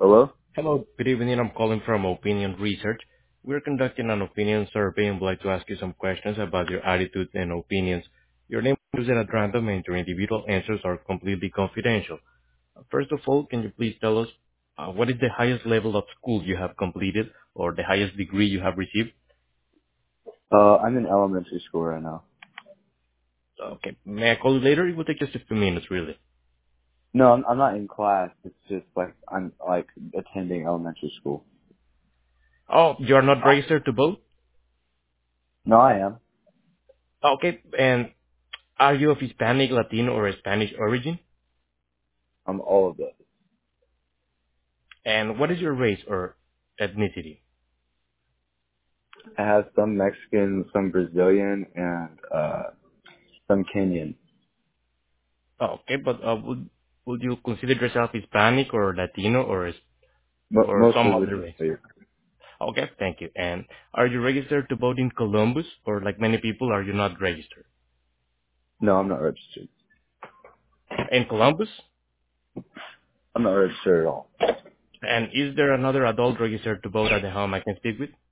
Hello? Hello, good evening. I'm calling from Opinion Research. We're conducting an opinion survey and would like to ask you some questions about your attitude and opinions. Your name is used at random and your individual answers are completely confidential. First of all, can you please tell us what is the highest level of school you have completed or the highest degree you have received? I'm in elementary school right now. Okay, may I call you later? It will take just a few minutes, really. No, I'm not in class. It's just like I'm like attending elementary school. Oh, you are not registered to vote? No, I am. Okay, and are you of Hispanic, Latino, or Spanish origin? I'm all of those. And what is your race or ethnicity? I have some Mexican, some Brazilian, and some Kenyan. Oh, okay, but would you consider yourself Hispanic or Latino or some Mostly other race? Latino. Okay, thank you. And are you registered to vote in Columbus, or like many people, are you not registered? No, I'm not registered. In Columbus? I'm not registered at all. And is there another adult registered to vote at the home I can speak with?